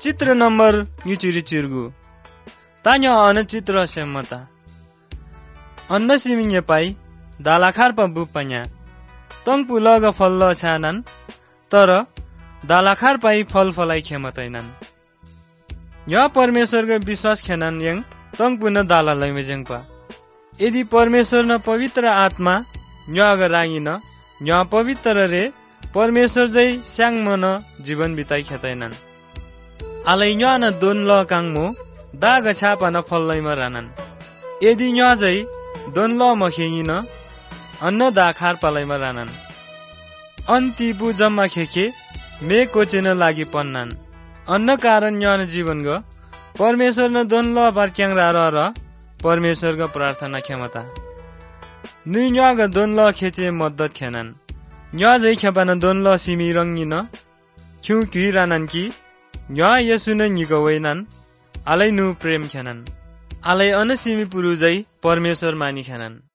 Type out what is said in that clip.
चित्र number न्यूचुरी चिरगु तान्यो on चित्र सेमता अन्न सिमिङ पाई दालाखार पबु पन्या तंग पुलग फल्ल छानन तर दालाखार पाई फल फलाई खेमतैनन् या परमेश्वरको विश्वास खेनन यङ तंग पुन दालालाई मेजङपा यदि परमेश्वर न पवित्र आत्मा न्याग रागिन न्या पवित्र रे परमेश्वर जै स्याङ मन जीवन बिताइ खेतैनन् आलै न्या न दोन ल काङमो दाग छापा न फल्लैमा रानन् यदि न्या जै दोन ल मखेङिन अन्न दाखार पालैमा रानन् अन्तिपु जम्मा खेखे मे कोचेन लागि पन्नान् अन्न कारण न्या न जीवन ग परमेश्वर न दोन ल बार्क्याङ र परमेश्वरको प्रार्थना क्षमता नुइ न्या ग दोन ल खेचे मद्दत खेनन् न्या जै खेपान दोन ल सिमी रङ्गिन खिउ क्युइ रानन् कि न्या यसु न निगवैनन् आलै नु प्रेम खेनन् आलै अन सिमी पुरु जै परमेश्वर मानि खेनन्